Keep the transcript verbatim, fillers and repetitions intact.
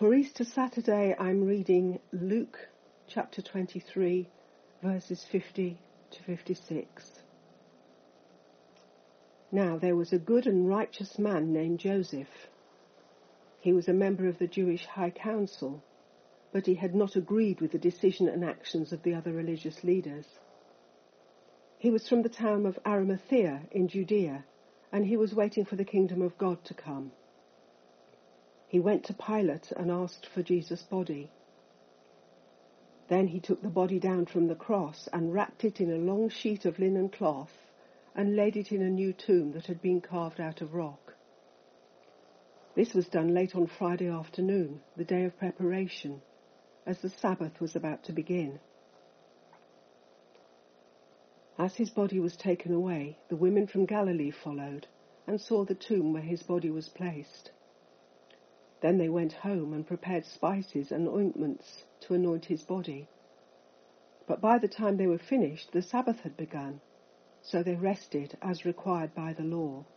For Easter Saturday, I'm reading Luke chapter twenty-three, verses fifty to fifty-six. Now there was a good and righteous man named Joseph. He was a member of the Jewish High Council, but he had not agreed with the decision and actions of the other religious leaders. He was from the town of Arimathea in Judea, and he was waiting for the kingdom of God to come. He went to Pilate and asked for Jesus' body. Then he took the body down from the cross and wrapped it in a long sheet of linen cloth and laid it in a new tomb that had been carved out of rock. This was done late on Friday afternoon, the day of preparation, as the Sabbath was about to begin. As his body was taken away, the women from Galilee followed and saw the tomb where his body was placed. Then they went home and prepared spices and ointments to anoint his body. But by the time they were finished, the Sabbath had begun, so they rested as required by the law.